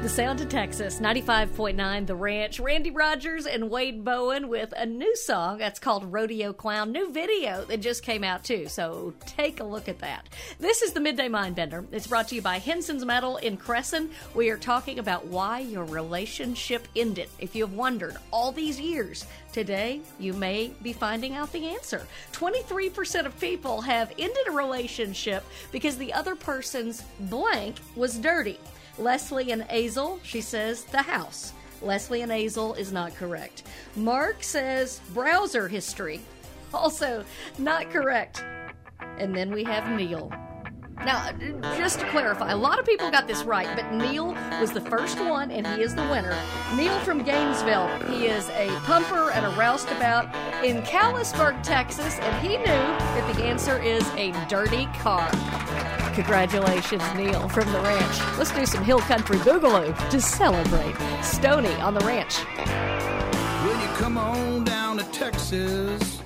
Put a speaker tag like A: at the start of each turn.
A: The sound of Texas, 95.9 The Ranch. Randy Rogers and Wade Bowen with a new song that's called Rodeo Clown. New video that just came out too, so take a look at that. This is the Midday Mindbender. It's brought to you by Henson's Metal in Crescent. We are talking about why your relationship ended. If you have wondered all these years, today you may be finding out the answer. 23% of people have ended a relationship because the other person's blank was dirty. Leslie and Azel, she says, the house. Leslie and Azel is not correct. Mark says browser history. Also not correct. And then we have Neil. Now, just to clarify, a lot of people got this right, but Neil was the first one, and he is the winner. Neil from Gainesville. He is a pumper and a roustabout in Callisburg, Texas, and he knew that the answer is a dirty car. Congratulations, Neil from the Ranch. Let's do some Hill Country Boogaloo to celebrate. Stoney on the Ranch.
B: When you come on down to Texas,